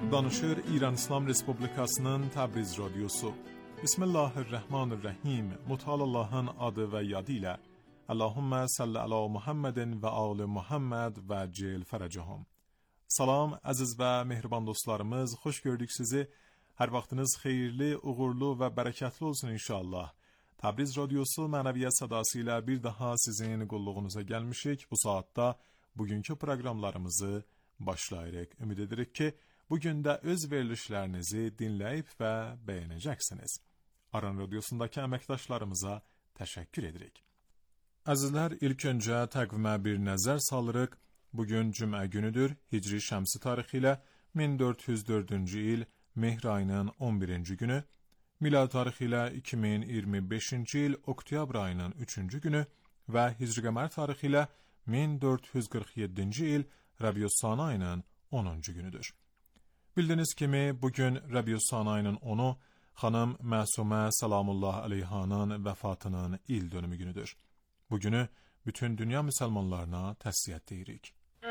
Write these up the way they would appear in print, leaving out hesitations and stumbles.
Danışır İran İslam Respublikasının Təbriz Radyosu. Bismillahirrahmanirrahim. Mutal Allah'ın adı ve yadıyla. Allahümme salli ala Muhammedin ve ali Muhammed ve cil feracahum. Salam aziz ve mehriban dostlarımız, hoş gördük sizi. Her vaktiniz hayırlı, uğurlu ve bereketli olsun inşallah. Təbriz Radyosu mənəviyyat sadasıyla bir daha sizin qulluğunuza gelmişik. Bu saatte bugünkü proqramlarımızı başlayarak ümid edirik ki, bugün de öz verilişlərinizi dinləyib və bəyənəcəksiniz. Aran Radyosundakı əməkdaşlarımıza təşəkkür edirik. Əzizlər, ilk öncə təqvimə bir nəzər salırıq. Bugün cümə günüdür. Hicri şəmsi tarixi ilə 1404-cü il Mehr ayının 11-ci günü, milad tarixi ilə 2025-ci il oktyabr ayının 3-cü günü və Hicri qəmər tarixi ilə 1447-ci il Rəbiüs-Sani ayının 10-cu günüdür. Bildiyiniz kimi bugün Rəbiüs-Sani ayının 10-u xanım Məsumə Salamullah Aleyhanın vəfatının il dönümü günüdür. Bugünü bütün dünya müsəlmanlarına təsliyyət deyirik.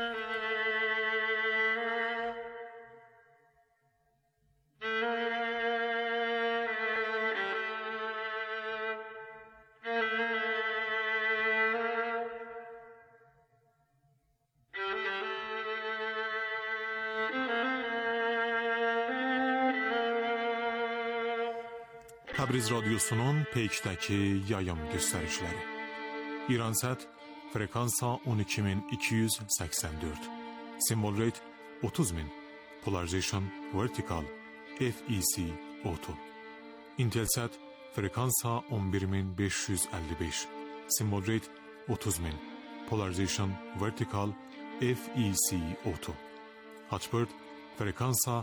Təbriz Radyosu'nun Peyk'təki yayım göstərişləri. İransat frekansa 12284, simbol rate 30000, polarization vertical, FEC auto. Intelsat frekansa 11555, simbol rate 30000, polarization vertical, FEC auto. Hotbird frekansa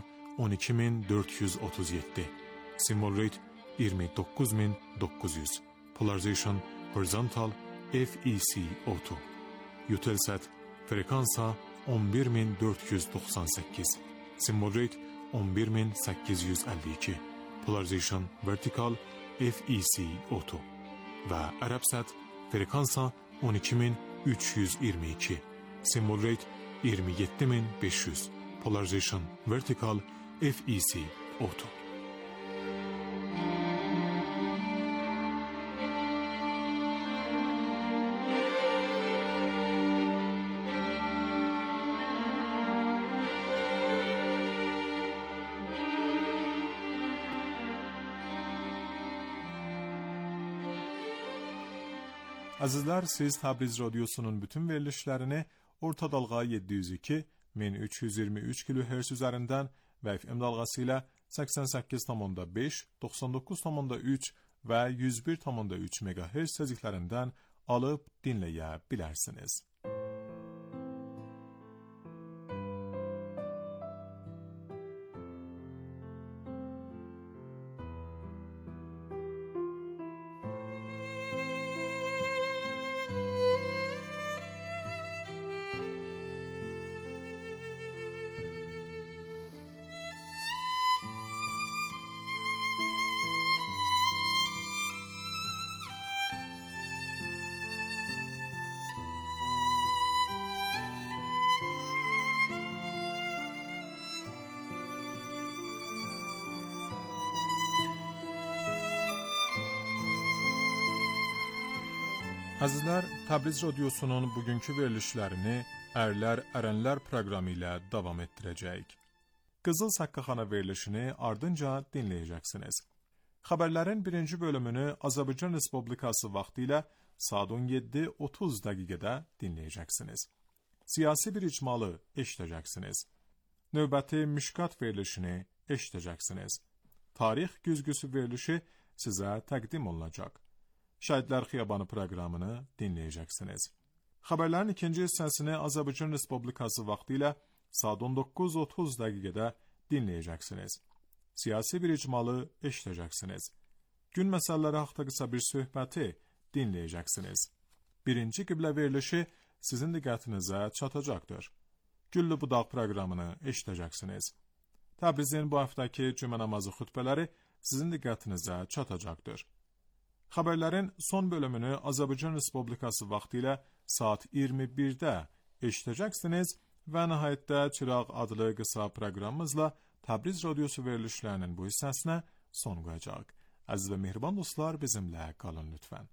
12437, simbol rate 29900, polarization horizontal, FEC auto. Eutelsat frekansa 11498, simbol rate 11852, polarization vertical, FEC auto. Və Arabsat frekansa 12322, simbol rate 27500, polarization vertical, FEC auto. Azizlər, siz Təbriz Radyosu'nun bütün verilişlərini orta dalğa 702 1323 kHz üzərindən və FM dalğası ilə 88,5, 99,3 və 101,3 MHz tezliklərindən alıb dinləyə bilərsiniz. Əzizlər, Təbriz Radyosu'nun bugünkü verilişlərini Ərlər Ərənlər proqramı ilə davam etdirəcəyik. Qızıl Saqqaxana verilişini ardınca dinləyəcəksiniz. Xəbərlərin birinci bölümünü Azərbaycan Respublikası vaxtı ilə saat 17:30 dəqiqədə dinləyəcəksiniz. Siyasi bir icmalı eşidəcəksiniz. Növbəti Müşkat verilişini eşidəcəksiniz. Tarix güzgüsü verilişi sizə təqdim olunacaq. Şəhidlər Xiyabanı proqramını dinləyəcəksiniz. Xəbərlərin ikinci hissəsini Azərbaycan Respublikası vaxtı ilə saat 19:30 dəqiqədə dinləyəcəksiniz. Siyasi bir icmalı eşidəcəksiniz. Gün məsələləri haqqında qısa bir söhbəti dinləyəcəksiniz. Birinci qiblə verilişi sizin diqqətinizə çatacaqdır. Güllü Budaq proqramını eşidəcəksiniz. Təbrizin bu haftaki cümə namazı xutbələri sizin diqqətinizə çatacaqdır. Xəbərlərin son bölümünü Azərbaycan Respublikası vaxtı ilə saat 21-də eşidəcəksiniz və nəhayətdə Çıraq adlı qısa proqramımızla Təbriz radiosu verilişlərinin bu hissəsinə son qoyacaq. Əziz və mehriban dostlar, bizimlə qalın lütfən.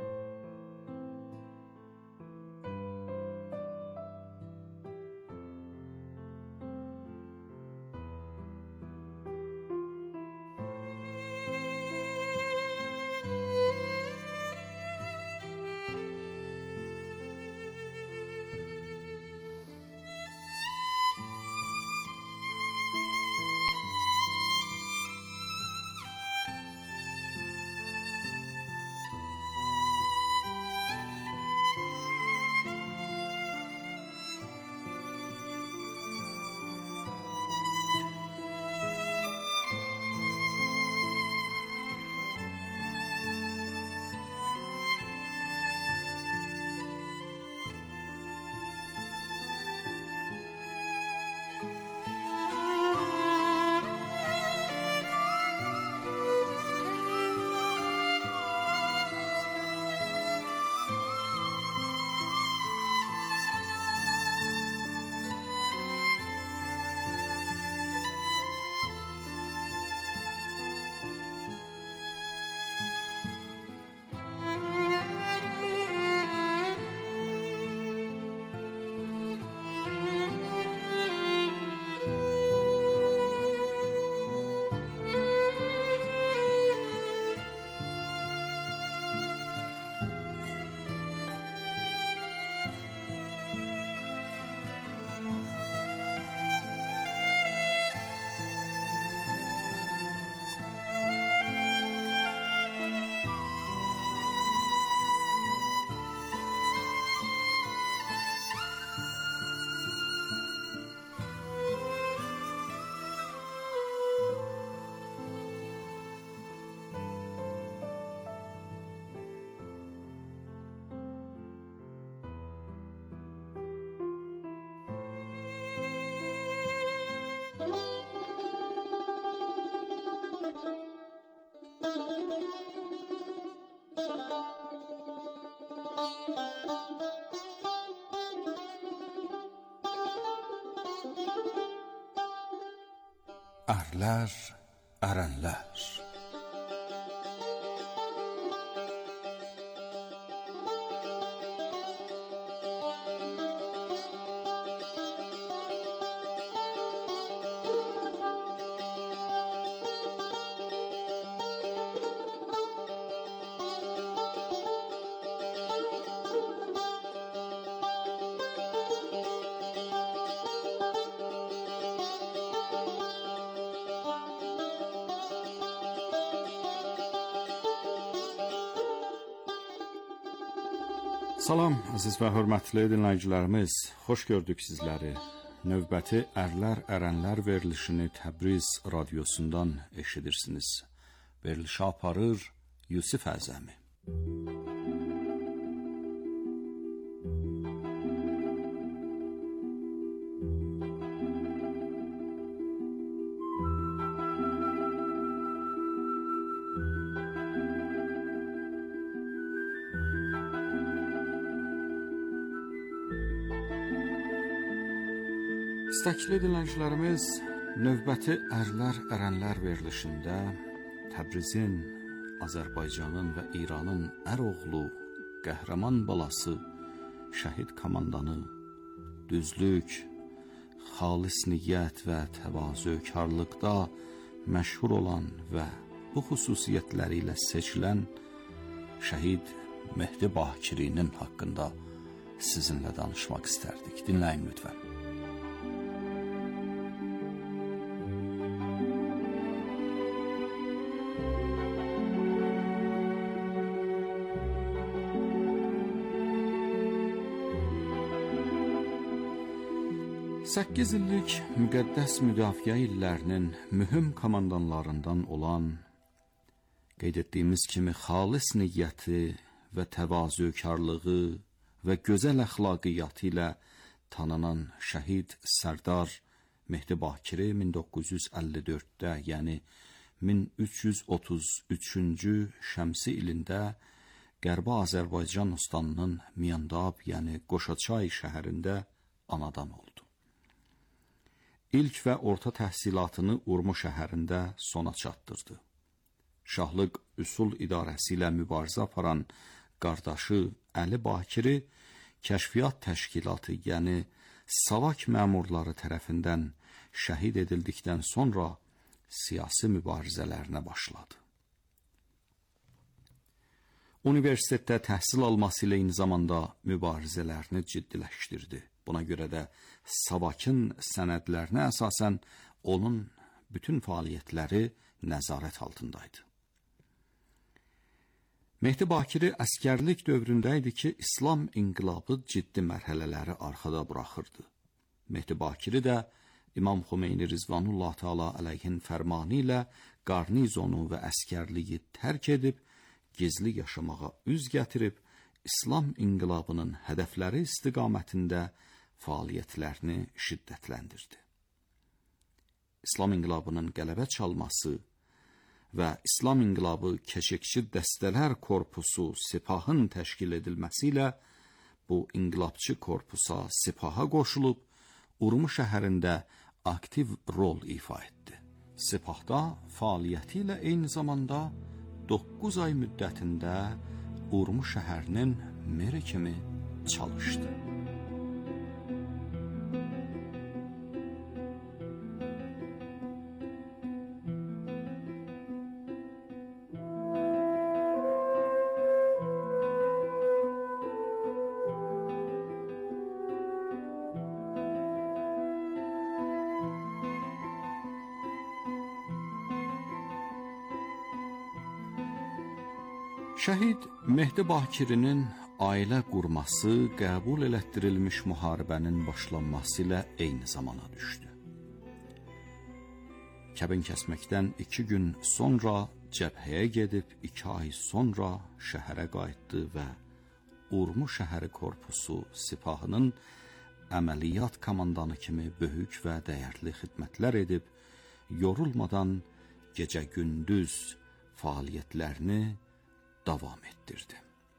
Ərlər, ərənlər. Salam, əziz və hörmətli dinləyicilərimiz, xoş gördük sizləri. Növbəti Ərlər, Ərənlər verilişini Təbriz radiosundan eşidirsiniz. Verilişi aparır Yusif Əzəmi. İstəkli dinləyicilərimiz, növbəti Ərlər, Ərənlər verilişində Təbrizin, Azərbaycanın və İranın əroğlu, qəhrəman balası, şəhid komandanı, düzlük, xalis niyyət və təvazökarlıqda məşhur olan və bu xüsusiyyətləri ilə seçilən şəhid Mehdi Bakirinin haqqında sizinlə danışmaq istərdik. Dinləyin lütfən. Səkkiz illik müqəddəs müdafiə illərinin mühüm komandanlarından olan, qeyd etdiyimiz kimi xalis niyyəti və təvazökarlığı və gözəl əxlaqiyyatı ilə tanınan şəhid Sərdar Mehdi Bakiri 1954-də, yəni 1333-cü şəmsi ilində Qərbi Azərbaycan ustanının Miyandab, yəni Qoşaçay şəhərində anadan oldu. ilk və orta təhsilatını Urmu şəhərində sona çatdırdı. Şahlıq Üsul İdarəsi ilə mübarizə aparan qardaşı Əli Bakiri Kəşfiyyat Təşkilatı, yəni Savak məmurları tərəfindən şəhid edildikdən sonra siyasi mübarizələrinə başladı. Universitetdə təhsil alması ilə eyni zamanda mübarizələrini ciddiləşdirdi. Buna görə də Savakın sənədlərinə əsasən onun bütün fəaliyyətləri nəzarət altındaydı. Mehdi Bakiri əskərlik dövründə idi ki, İslam inqilabı ciddi mərhələləri arxada buraxırdı. Mehdi Bakiri də İmam Xomeyni Rizvanullah Teala əleyhin fərmanı ilə qarnizonu və əskərliyi tərk edib, gizli yaşamağa üz gətirib, İslam inqilabının hədəfləri istiqamətində fəaliyyətlərini şiddətləndirdi. İslam inqilabının qələbə çalması və İslam inqilabı keşikçi dəstələr korpusu Sipahın təşkil edilməsi ilə bu inqilabçı korpusa Sipaha qoşulub, Urmu şəhərində aktiv rol ifa etdi. Sipahda fəaliyyəti ilə eyni zamanda 9 ay müddətində Urmu şəhərinin meri kimi çalışdı. Şəhid Mehdi Bakirinin ailə qurması qəbul elətdirilmiş müharibənin başlanması ilə eyni zamana düşdü. Kəbin kəsməkdən 2 gün sonra cəbhəyə gedib 2 ay sonra şəhərə qayıtdı və Urmu şəhəri korpusu Sipahının əməliyyat komandanı kimi böyük və dəyərli xidmətlər edib, yorulmadan gecə-gündüz fəaliyyətlərini davam etdirdi.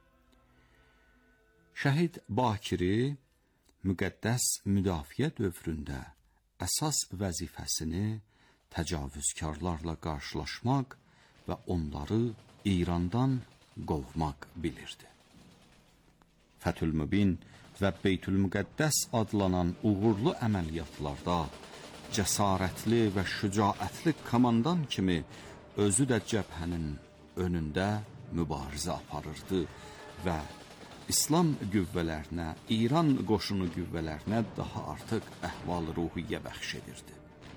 Şəhid Bakiri müqəddəs müdafiə dövründə əsas vəzifəsini təcavüzkarlarla qarşılaşmaq və onları İrandan qovmaq bilirdi. Fəthül-Mübin və Beytül-Müqəddəs adlanan uğurlu əməliyyatlarda cəsarətli və şücaətli komandan kimi özü də cəbhənin önündə mübarizə aparırdı və İslam qüvvələrinə, İran qoşunu qüvvələrinə daha artıq əhval-ruhiyyə bəxş edirdi.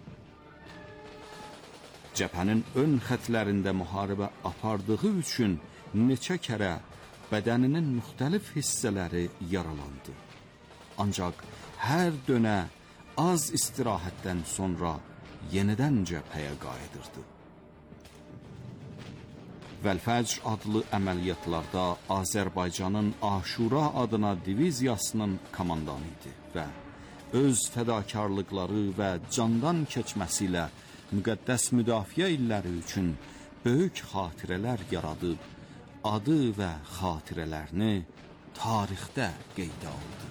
Cəbhənin ön xətlərində müharibə apardığı üçün neçə kərə bədəninin müxtəlif hissələri yaralandı. Ancaq hər dönə az istirahətdən sonra yenidən cəbhəyə qayıdırdı. Vəl-Fəcr adlı əməliyyatlarda Azərbaycanın Aşura adına diviziyasının komandanı idi və öz fədakarlıqları və candan keçməsi ilə müqəddəs müdafiə illəri üçün böyük xatirələr yaradıb, adı və xatirələrini tarixdə qeydə aldı.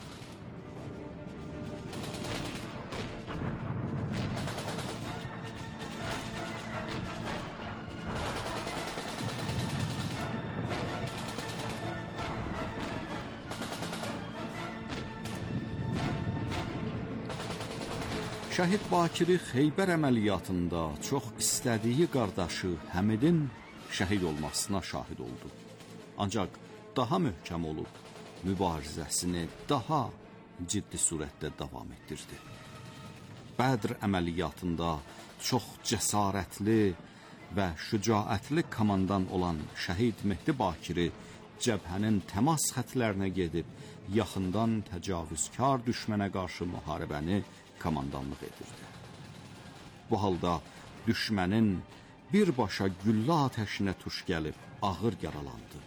Şəhid Bakiri Xeybər əməliyyatında çox istədiyi qardaşı Həmidin şəhid olmasına şahid oldu. Ancaq daha möhkəm olub, mübarizəsini daha ciddi surətdə davam etdirdi. Bədr əməliyyatında çox cəsarətli və şücaətli komandan olan şəhid Mehdi Bakiri cəbhənin təmas xətlərinə gedib, yaxından təcavüzkar düşmənə qarşı müharibəni komandanlıq edirdi. Bu halda düşmənin birbaşa güllə atəşinə tuş gəlib ağır yaralandı.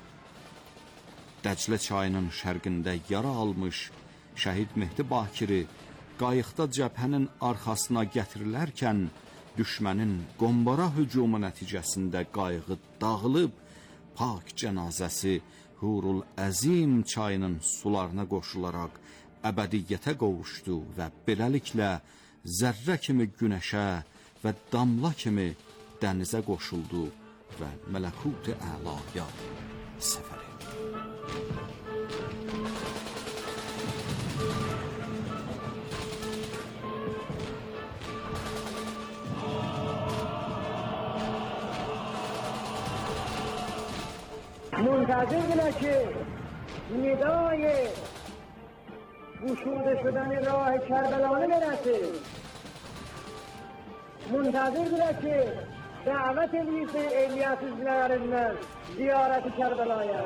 Dəclə çayının şərqində yara almış şəhid Mehdi Bakiri qayıqda cəbhənin arxasına gətirilərkən düşmənin qombara hücumu nəticəsində qayığı dağılıb, pak cənazəsi Hurul Əzim çayının sularına qoşularaq əbədiyyətə qovuşdu və beləliklə zərrə kimi günəşə və damla kimi dənizə qoşuldu və mələkut-i əlaya səfər etdi. منتظر بوده که ندای گشوده شدن راه کربلانه برسه. منتظر بوده که دعوت الیاس بن زیارت کربلایه.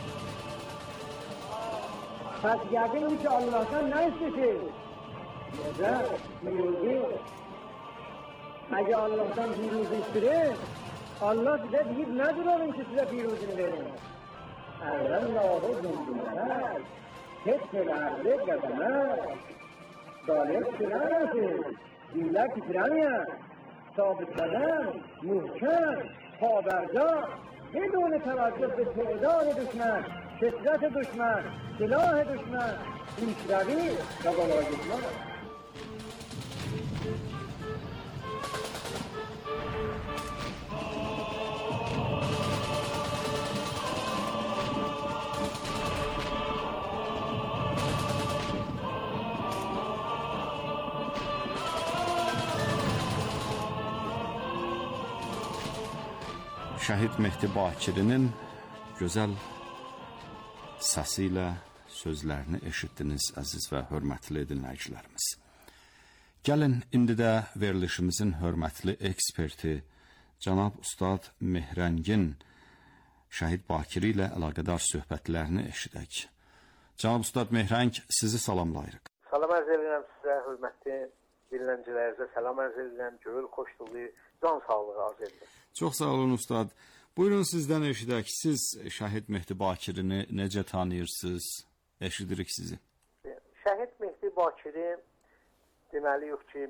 پس یقین که الله نیست که پیروزی اگه الله پیروزی شده Allah size deyip ne duralım ki size piruzunu verin? Evvellahu zümrüler, hepsilerdi kadınlar, salih sürersin, diller titremiyor, sabit kadem, muhkem, haberdar, بدون توجه به تعداد دشمن، شدت دشمن، سلاح دشمن، پیشروی و بالای دشمن. Şəhid Mehdi Bakirinin gözəl səsi ilə sözlərini eşitdiniz, əziz və hörmətli dinləyicilərimiz. Gəlin, indi də verilişimizin hörmətli eksperti, cənab Ustad Mehrəngin Şəhid Bakiri ilə əlaqədar söhbətlərini eşidək. Cənab Ustad Mehrəng, sizi salamlayırıq. Salam ərz edirəm sizə, hörmətli dinləyicilərinizə salam ərz edirəm, gönül xoşluğu, can sağlığı arz edirəm. Çox sağ olun Ustad. Buyurun sizdən eşidək. Siz Şəhid Mehdi Bakirini necə tanıyırsınız? Eşidirik sizi. Şəhid Mehdi Bakiri deməliyik ki,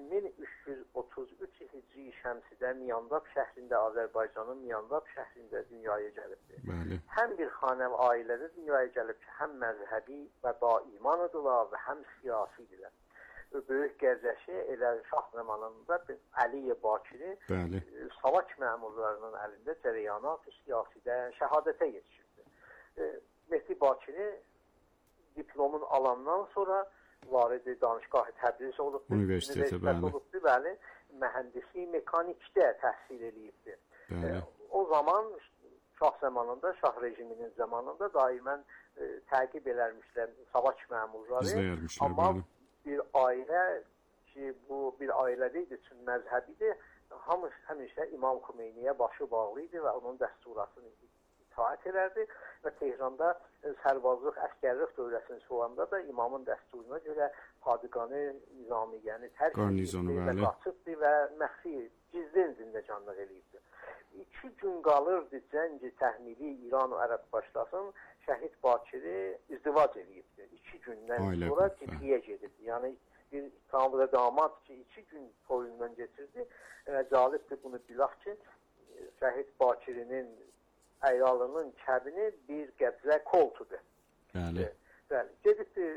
1333 Hicri şəmsidə Miyandab şəhrində, Azərbaycanın Miyandab şəhrində dünyaya gəlibdir. Bəli. Həm bir xanəm ailədə dünyaya gəlib ki, həm məzhəbi və daimanıdırlar və həm siyasidirlər. Böyük gəzəşi elə şah zamanında Əliyə Bakiri savaş məmurlarının əlində cərəyanat siyasidə şəhadətə yetişirdi. Mehdi Bakiri diplomun alandan sonra varidi danışgahı Təbriz olubdur. Universiteti, bəli. Mühəndisi mekanikdə təhsil edibdir. O zaman şah zamanında, şah rejiminin zamanında daimən təqib edərmişlər savaş məmurları. Amma bir ailə ki, bu bir ailədə idi, üçün məzhəbidir, həmişə İmam Xümeyniyə başı bağlı idi və onun dəsturasını itaat edərdi və Tehranda sərbazlıq, əskərlik dövlətinin sonunda da imamın dəsturuna görə Padiqanı Nizamiyyəni tərk edildi və qaçıbdı və məxfi gizlin zindəcanlıq edildi. 2 gün qalırdı cəngi təhmili İran və Ərəb başlasın, Şəhid Bakiri izdivac edibdi. 2 gündən sonra tipiyə gedibdi. Yəni bir tamamı damat ki 2 gün toyundan getirdi. Cəlibdir bunu bilək ki, Şəhid Bakirinin əyalının kəbini bir qəbzə koltudur. Bəli. Gedibdi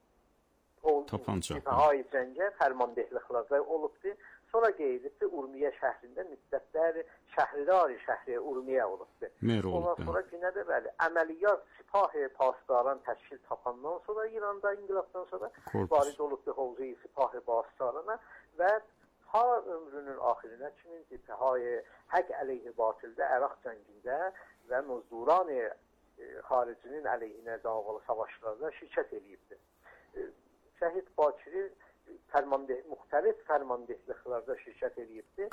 o tapanca. Hay cəngə fərmandehliklərdə olubdu. Sonra qeydibdi Urmiyə şəhrində müddətlər şəhridari şəhri Urmiyə olubdu. Ondan sonra yenə də bəli, əməliyyat Sipah-ı Pasdaran təşkil tapandan sonra İranda inqilabdan sonra varid olubdu Hovzi Sipah-ı Pasdarana və ta ömrünün axirinə kimi Sipah-ı Həq əleyhi batildə Əraq cəngində və Muzduran-ı xaricinin əleyhinə davalı savaşlarda şirkət edibdi. Şəhid Bakiri müxtəlif fərmandehliklərdə şirkət edibdi.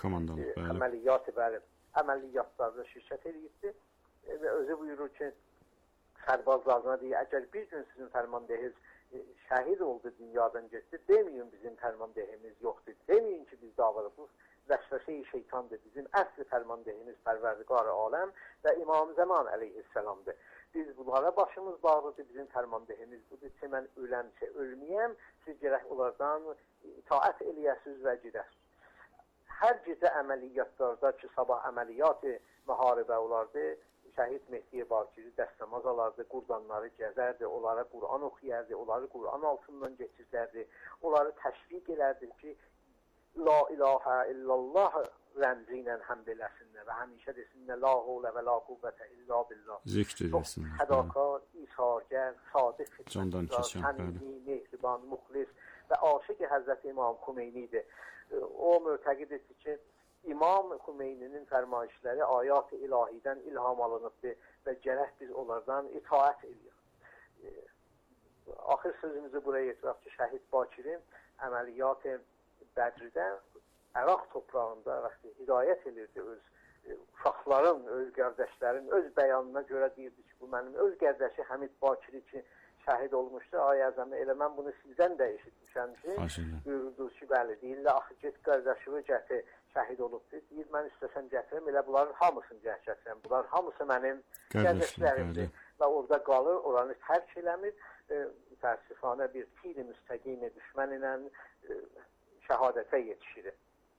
Əməliyyatlarda şirkət edibdi və özü buyurur ki, sərbazlarına deyir, əgər bir gün sizin fərmandehiz şəhid oldu, dünyadan getdi, deməyin bizim fərmandehimiz yoxdur, deməyin ki, biz davranırıq. Vəsvəsə-i şeytandır, bizim əsli fərmandehimiz Pərverdigar-ı aləm və İmam Zəman əleyhisselamdır. Biz bunlara başımız bağlıdır, bizim fərmandehimiz budur ki, mən öləmsə ölməyəm, siz gərək onlardan itaət eləyəsiniz və gedəsiniz. Hər gecə əməliyyatlarda ki, sabah əməliyyat-ı müharibə olardı, Şəhid Mehdi Bakiri dəstəmaz alardı, qurbanları gəzərdi, onlara Qur'an oxuyardı, onları Qur'an altından geçirdərdi, onları təşviq edərdi ki, la ilahe illallah rəmzi ilə həmd eləsinlər və həmişə desinlər la havlə və la quvvətə illa billah. Zikr eləsinlər. Fədakar, isargər, sadiq, candan keçən, səmimi, mehriban, muxlis və aşiq Həzrət İmam Xümeynidir. O mötəqid etdi ki, İmam Xümeyninin fərmayişləri ayat-ı ilahidən ilham alınıbdır və gərək biz onlardan itaət edirik. Axır sözümüzü buraya yetirək ki, Şəhid Bakiri əməliyyat-ı Bədridə Əraq toprağında hidayət edirdi öz uşaqların, öz qardaşların, öz bəyanına görə deyirdi ki, bu mənim öz qardaşı Həmid Bakiri ki, şəhid olmuşdu. Ay əzəmi, elə mən bunu sizdən də eşitmişəm ki, buyurdu ki, bəli, deyirlər, axı get qardaşımı gətir, şəhid olubdur. Deyir, mən istəsəm gətirim, elə bunların hamısını gətirəm. Bunlar hamısı mənim qardaşlarımdır. Və orada qalır, oranı tərk eləmir. Təəssüfanə bir tir-i müstəqim düşmən ilə şəhadətə yetişir.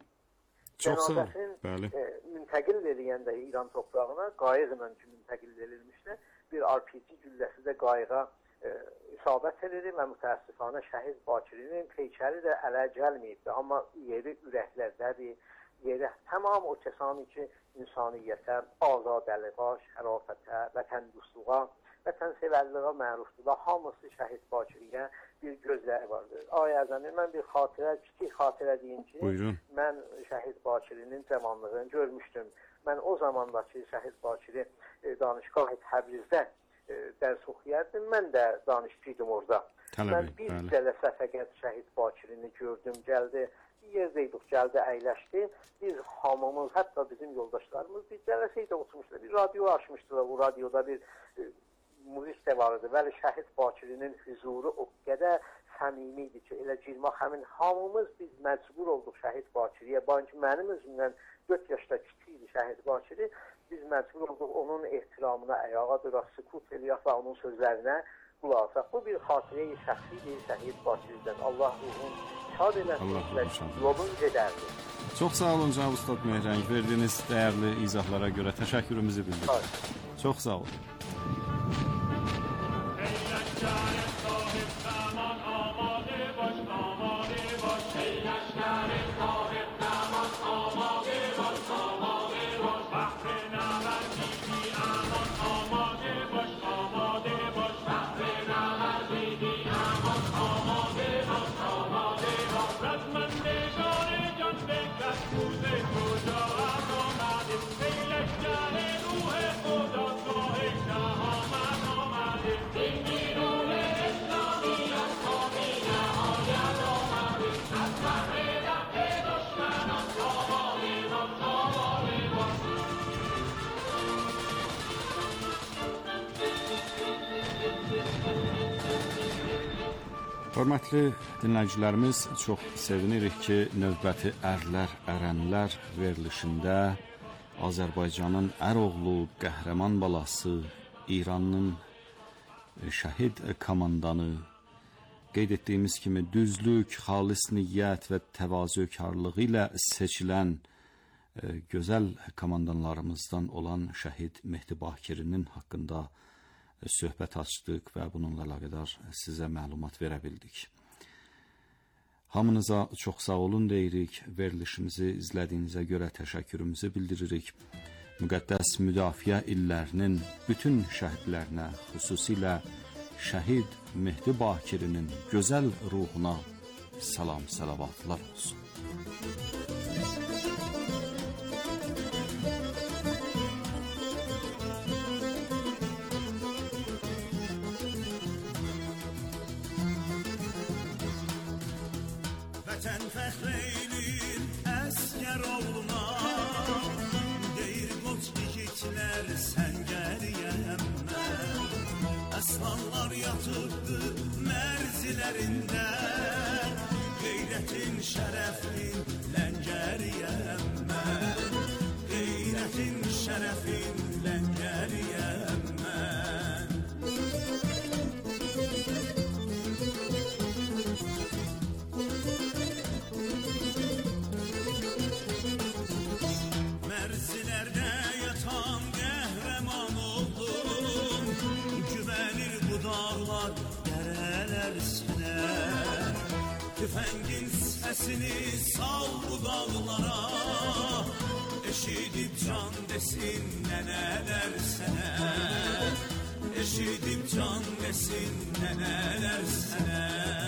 Cənazəsinin müntəqil ediləyəndə İran toprağına qayıqla müntəqil edilmişdir. Bir RPG gülləsi də qayığa isabət edir və mütəəssüfanə Şəhid Bakirinin peykəri də ələ gəlməyibdir. Amma yeri ürəklərdədir. Yeri tamam o kəsani ki, insaniyyətə, azadəliğa, şərafətə, vətəndostluğa, vətənsevərliğə mərufdur və hamısı Şəhid Bakiriyə bir gözləri vardır. Ay əzəmi, mən bir kiçik xatirə deyim ki, buyurun. Mən Şəhid Bakirinin cavanlığını görmüşdüm. Mən o zamandakı Şəhid Bakiri danışqah Təbrizdə dərs oxuyardım. Mən də danışçıydım orada. Mən bir cələsə fəqət Şəhid Bakirini gördüm, gəldi. Bir yerdəydik, gəldi, əyləşdi. Biz hamımız, hətta bizim yoldaşlarımız bir cələsəydə oturmuşlar. Bir radio açmışdılar. O radioda bir müzik də vardı. Bəli, Şəhid Bakirinin huzuru o qədər səmimi idi ki, elə girmək həmin hamımız biz məcbur olduq Şəhid Bakiriyə. Bankı mənim özümdən 4 yaşda kiçik idi Şəhid Bakiri. Biz məcbur olduq onun ehtiramına ayağa duraq, sükut eləyək və onun sözlərinə qulaq asaq. Bu bir xatirəyi şəxsidir Şəhid Bakiridən. Allah ruhun şad eləsin və yolun gedərdi. Çox sağ olun Cənab Ustad Mehrəng. Verdiyiniz dəyərli izahlara görə təşəkkürümüzü bildiririk. Çox sağ olun. Hörmətli dinləyicilərimiz, çox sevinirik ki, növbəti Ərlər, Ərənlər verilişində Azərbaycanın əroğlu, qəhrəman balası, İranın şəhid komandanı, qeyd etdiyimiz kimi düzlük, xalis niyyət və təvazökarlığı ilə seçilən gözəl komandanlarımızdan olan şəhid Mehdi Bakirinin haqqında söhbət açdıq və bununla əlaqədar sizə məlumat verə bildik. Hamınıza çox sağ olun deyirik, verilişimizi izlədiyinizə görə təşəkkürümüzü bildiririk. Müqəddəs müdafiə illərinin bütün şəhidlərinə, xüsusilə şəhid Mehdi Bakirinin gözəl ruhuna salam, salavatlar olsun. Vətən fəxr eylir əskər oğluna, deyir qoç igidlər səngəriyəm mən. Əslanlar yatıbdı mərzilərində, qeyrətin şərəfin ləngəriyəm mən. Qeyrətin şərəfin ləngəriyəm mən. Mərzilərdə yatan qəhrəman oldum, güvənir bu dağlar dərələr sənə. Tüfəngin səsini sal dağlara, eşidib can desin nənələr sənə, eşidib can desin nənələr sənə.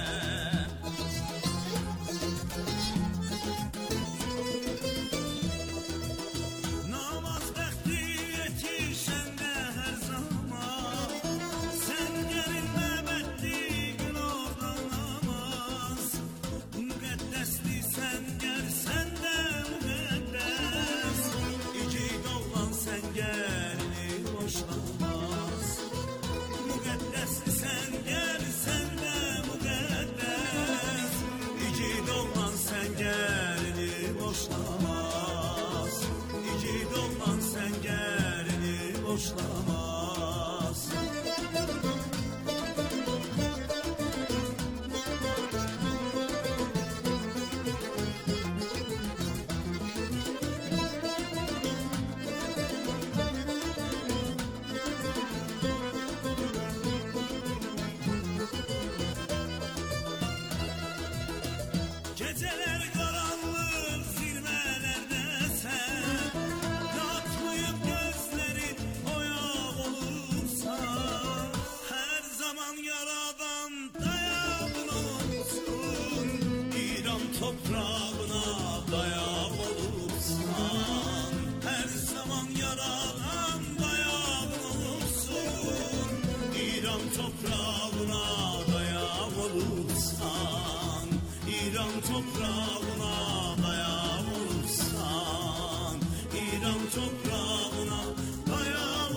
Geceler karanlık zirvelerde sen, yatmayıp gözlerin oyak olursa, her zaman yaradan dayak olursun, İran toprağına dayak olursan, her zaman yaradan dayak olursun, İran toprağına dayak olursan, İran toprağına dayak olursan, İran toprağına dayak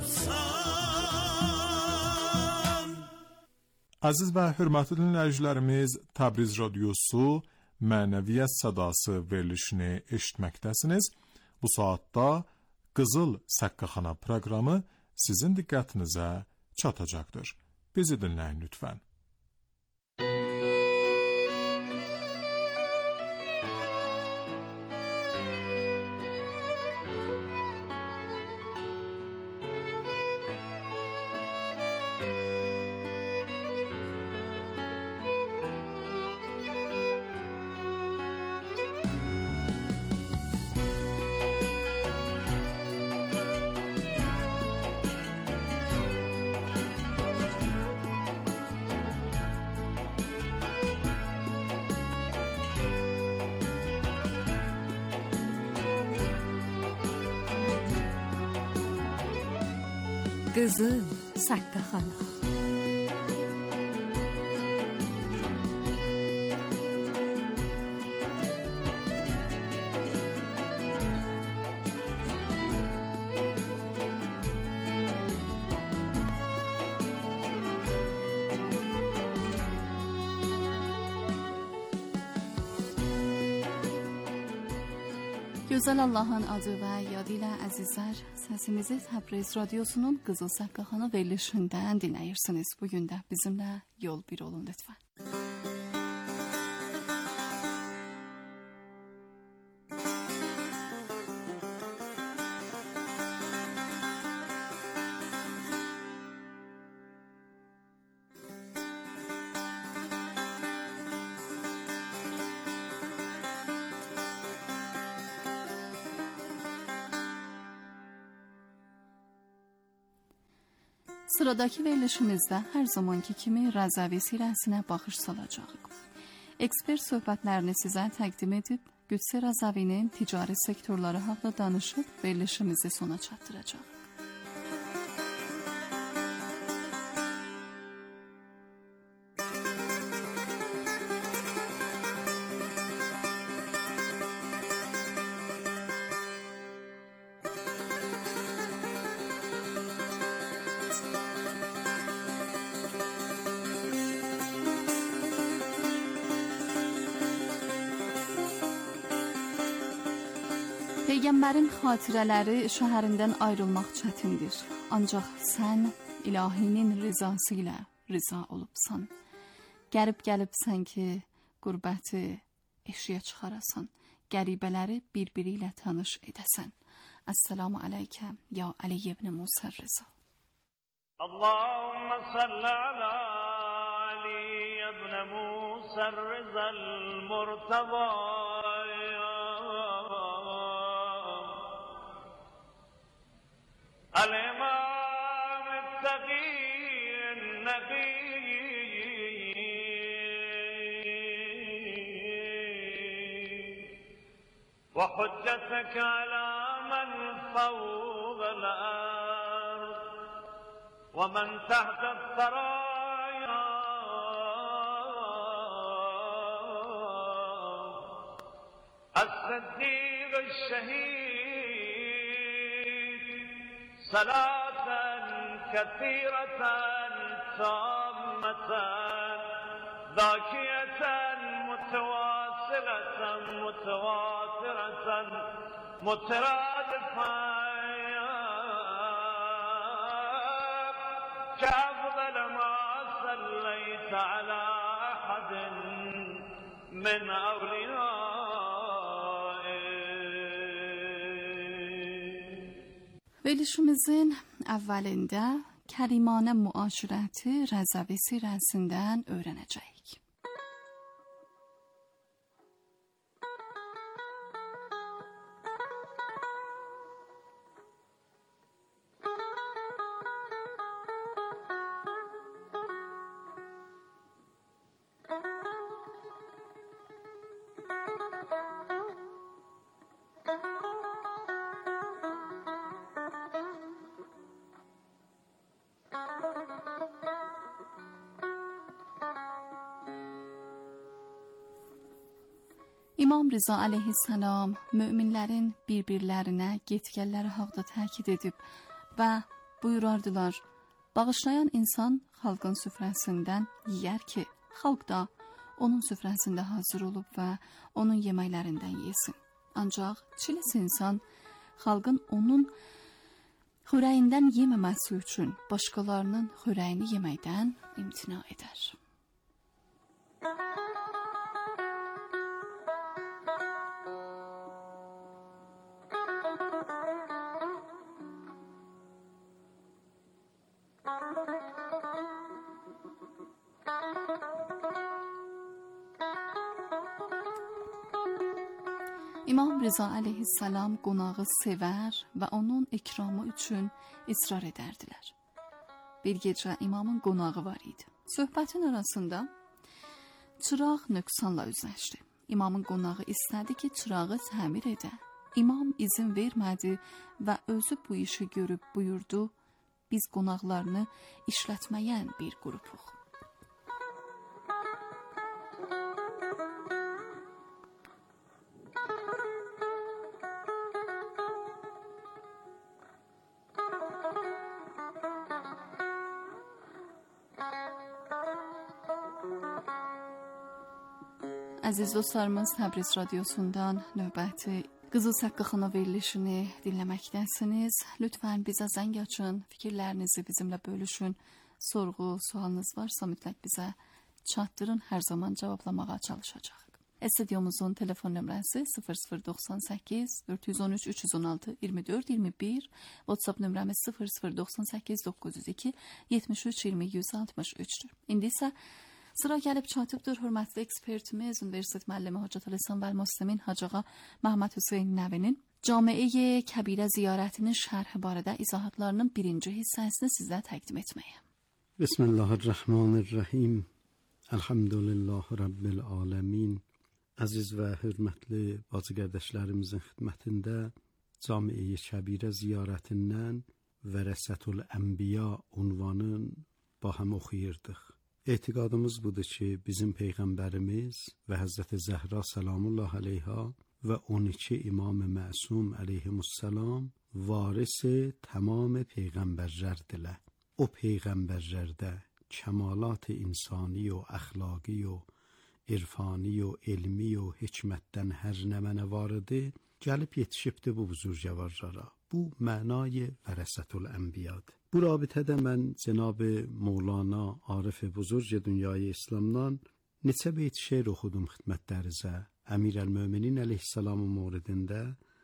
olursan. Aziz və hörmətli dinləyicilərimiz, Təbriz Radiosu Mənəviyyət Sədası verilişini eşitməkdəsiniz. Bu saatda Qızıl Səqqaxana proqramı sizin diqqətinizə çatacaqdır. Bizi dinləyin lütfən. Qızıl Səqqaxana. Gözəl Allahın adı və yadı ilə əzizlər, səsimizi Təbriz Radiosunun Qızıl Səqqaxana verilişindən dinləyirsiniz. Bugün də bizimlə yol bir olun lütfən. Sıradakı verilişimizdə hər zamanki kimi Rəzəvi sirəsinə baxış salacağıq. Ekspert söhbətlərini sizə təqdim edib, Qüdsə Rəzəvinin ticari sektorları haqqında danışıb verilişimizi sona çatdıracaq. Peyğəmbərin xatirələri şəhərindən ayrılmaq çətindir. Ancaq sən ilahinin rizası ilə riza olubsan. Gəlibsən ki, qürbəti eşiyə çıxarasan. Qəribələri bir-biri ilə tanış edəsən. Əssəlamu aleykə, ya Ali ibn Musa Rıza. Allahümme salli ala Ali ibn Musa Rıza al-Murtaba. وحجتك على من فوق الأرض ومن تحت الثرايا الصديق الشهيد صلاة كثيرة تامة ذاكية متواصلة متواترة مترادفة كأفضل ما صليت على أحد من Verilişimizin əvvəlində kərimanə müaşirəti Rəzəvi sirəsindən öyrənəcəyik. İmam Rıza əleyhissalam möminlərin bir-birlərinə getgəlləri haqda təkid edib və buyurardılar: bağışlayan insan xalqın süfrəsindən yeyər ki, xalq da onun süfrəsində hazır olub və onun yeməklərindən yesin. Ancaq çilis insan xalqın onun xörəyindən yeməməsi üçün başqalarının xörəyini yeməkdən imtina edər. İmam Rıza əleyhissalam qonağı sevər və onun ikramı üçün israr edərdilər. Bir gecə imamın qonağı var idi. Söhbətin arasında çıraq nöqsanla üzləşdi. İmamın qonağı istədi ki, çırağı təmir edə. İmam izin vermədi və özü bu işi görüb buyurdu: biz qonaqlarını işlətməyən bir qrupuq. Əziz dostlarımız, Təbriz radiosundan növbəti Qızıl Səqqaxana verilişini dinləməkdəsiniz. Lütfən bizə zəng açın, fikirlərinizi bizimlə bölüşün. Sorğu, sualınız varsa mütləq bizə çatdırın, hər zaman cavablamağa çalışacaq. Stüdyomuzun telefon nömrəsi 0098 413 316 24 21, WhatsApp nömrəmiz 0098 902 73 20 163'dür. İndi isə sıra gəlib çatıbdır hörmətli ekspertimiz, Universitet müəllimi Hacət Əl-İhsan və Müslimin Hacı Ağa Məhəmməd Hüseyn Nəvinin Camiə Kəbirə ziyarətinin şərhi barədə izahatlarının birinci hissəsini sizə təqdim etməyə. Bismillahirrahmanirrahim. Elhamdülillah Rabbil aləmin. Əziz və hörmətli bacı qardaşlarımızın xidmətində Camiə Kəbirə ziyarətindən Vərəsətül Ənbiya unvanın bahəm oxuyurdıq. Etiqadımız budur ki, bizim Peyğəmbərimiz və Həzrəti Zəhra səlamullah əleyha və 12 İmam-ı Məsum əleyhimussalam varisi tamam Peyğəmbərlərdirlər. O Peyğəmbərlərdə kəmalat insani və əxlaqi və irfani və elmi və hikmətdən hər nə mənə var idi, gəlib yetişibdi bu buzurgəvarlara. Bu mənay Vərəsətül Ənbiyadır. Bu rabitədə mən Cənab-ı Mevlana Arif-i Buzurg dünyayı İslamdan neçə beyt şeir oxudum xidmətlərinizə Əmir-əl-Möminin əleyhissalamın mövridində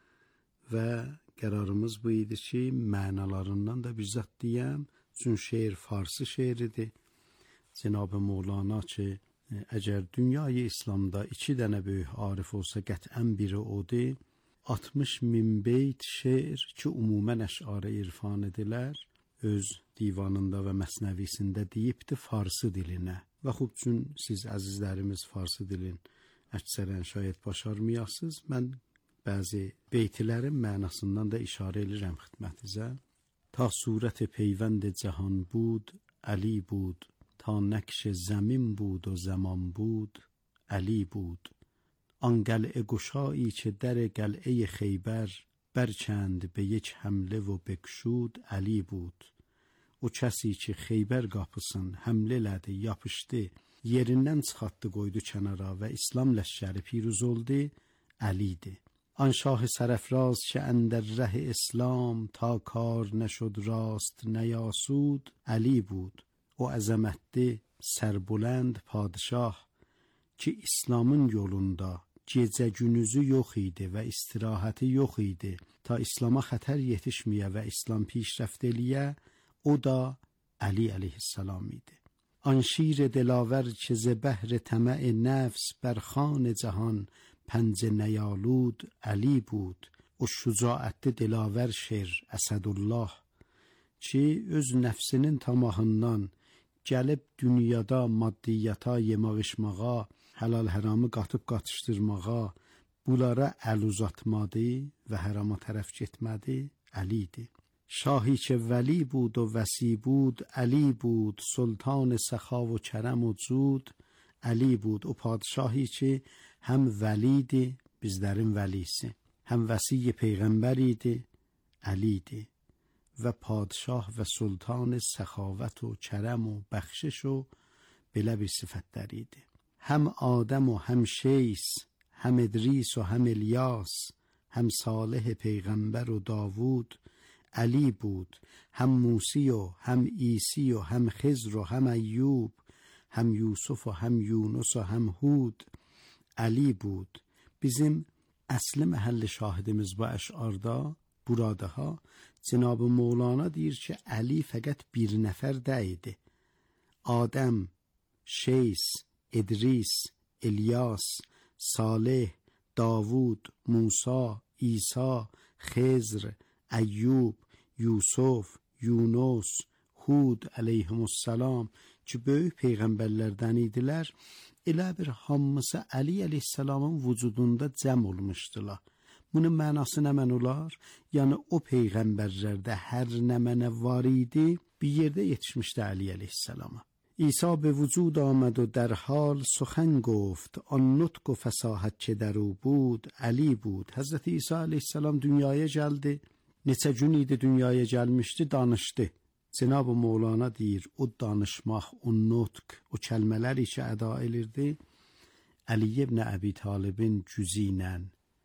və qərarımız bu idi ki, mənalarından da bir zat deyəm, çünki şeir farsı şeiridir. Cənab-ı Mevlana ki, əgər dünyayı İslamda 2 dənə böyük arif olsa qətən biri odur, 60.000 beyt şeir ki, ümumən əş'ar-ı irfan edilər, öz divanında və məsnəvisində deyibdi farsı dilinə. Və xub üçün siz əzizlərimiz farsı dilin əksərən şayət başarmayasınız, mən bəzi beytlərin mənasından da işarə edirəm xidmətinizə. تا صورت پیوند جهان بود علی بود، تا نقش زمین بود و زمان بود علی بود. آن قلعه گشایی که در قلعه خیبر برچند به یک حمله و بکشود علی بود. O kəsi ki Xeybər qapısını həmlə elədi, yapışdı, yerindən çıxartdı, qoydu kənara və İslam ləşkəri piruz oldu, Əlidir. آن شاه سرفراز که اندر ره اسلام تا کار نشد راست نیاسود علی بود. O əzəmətli, sərbulənd padişah ki İslamın yolunda gecə günüzü yox idi və istirahəti yox idi ta İslama xətər yetişməyə və İslam پیشرفت eləyə, o da Əli əleyhissalam idi. آن شیر دلاور که ز بهر طمع نفس بر خوان جهان پنجه نیالود علی بود. O şücaətli dilavər şir Əsədullah ki öz nəfsinin tamahından gəlib dünyada maddiyyata yemaq içmağa, halal həramı qatıb qatışdırmağa, bunlara əl uzatmadı və hərama tərəf getmədi, Əlidir. شاهی که ولی بود و وسی بود علی بود، سلطان سخا و کرم و جود علی بود. O padişahi ki həm vəlidir, bizlərin vəlisi, həm vəsi peyğəmbər idi, Əlidir. Və padişah və sultan səxavət و kərəm و bəxşiş و belə bir sifətlər idi. Həm Adəm و həm Şeys, həm İdris و həm İlyas، həm Salih peyğəmbər و داوود علی بود. هم موسی و هم عیسی و هم خضر و هم ایوب، هم یوسف و هم یونس و هم هود علی بود. Bizim əsli məhəlli şahidimiz bu əşarda, buradaha Cenab-ı Mevlana deyir ki, Əli fəqət bir nəfər deyildi. Adəm, Şeys, İdris, İlyas, Salih, Davud, Musa, İsa, Xezr, Əyyub, Yusuf, Yunus, Hud əleyhimussalam ki böyük peyğəmbərlərdən idilər, elə bir hamısı Əli əleyhissalamın vücudunda cəm olmuşdular. Bunun mənası nə mən olar? Yəni o peyğəmbərlərdə hər nə mənə var idi, bir yerdə yetişmişdi Əli əleyhissalama. İsa به وجود آمد و در حال سخن گفت، آن نطق و فصاحت که در او بود علی بود. Həzrəti İsa əleyhissalam dünyaya gəldi. Neçə gün idi dünyaya gəlmişdi, danışdı. Cenab-ı Mevlana deyir, o danışmaq, o nutq, o kəlmələri ki əda edirdi, Əli ibn Əbi Talibin gücü ilə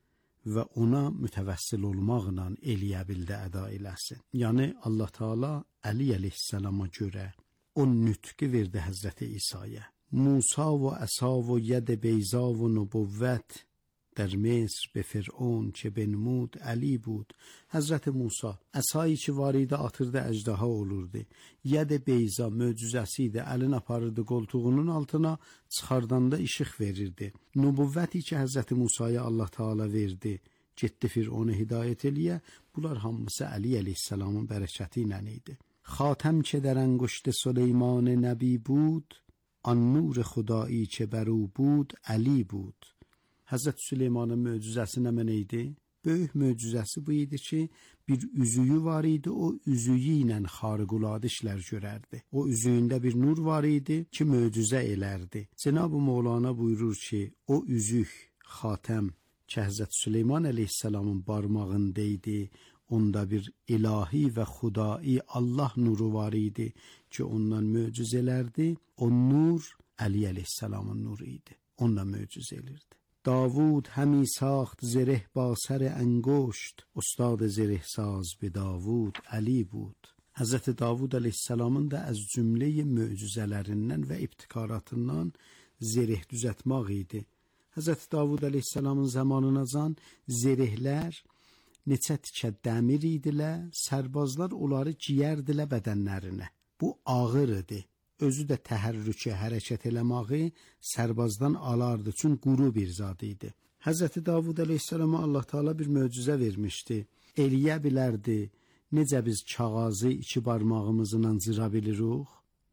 və ona mütəvəssil olmaqla eləyə bildi, əda eləsin. Yəni Allah Teala Əli əleyhissalama görə o nutqi verdi Həzrəti İsa'ya. Musa و عصا و ید بیضا و نبوت در مصر به فرعون که بنمود علی بود. Həzrəti Musa əsayı ki var idi, atırdı, əjdaha olurdu. Yd beyza möcüzəsi idi, əlini aparırdı qoltuğunun altına, çıxardanda işıq verirdi. Nübüvvəti ki Həzrəti Musaya Allah Teala verdi, getdi Fir'onu hidayət eləyə, bunlar hamısı Əli əleyhissalamın bərəkəti ilə idi. خاتم که در انگشت سلیمان نبی بود، آن نور خدایی که بر او بود علی بود. Həzrət Süleymanın möcüzəsi nə mənə idi? Böyük möcüzəsi bu idi ki, bir üzüyü var idi, o üzüyü ilə xariquladə işlər görərdi. O üzüyündə bir nur var idi ki, möcüzə elərdi. Cenab-ı Mevlana buyurur ki, o üzük, xatəm ki, Həzrət Süleyman əleyhissalamın barmağında idi, onda bir ilahi və xudai Allah nuru var idi ki, ondan möcüzələrdi. O nur Əli əleyhissalamın nuru idi. Onunla möcüzə elirdi. داوود همی ساخت زره با سر انگشت، استاد زره ساز به داوود علی بود. Həzrəti Davud əleyhissalamın da az cümləyi möcüzələrindən və ibtikaratından zireh düzətmək idi. Həzrəti Davud əleyhissalamın zamanınacan zirehlər neçə tikə dəmir idilər, sərbazlar onları giyərdilər bədənlərinə. Bu ağır idi. Özü də təhərrükə, hərəkət eləməyi sərbazdan alardı, çünki quru bir zad idi. Həzrəti Davud əleyhissalama Allah Teala bir möcüzə vermişdi. Eləyə bilərdi, necə biz kağazı iki barmağımızla cıra bilirik,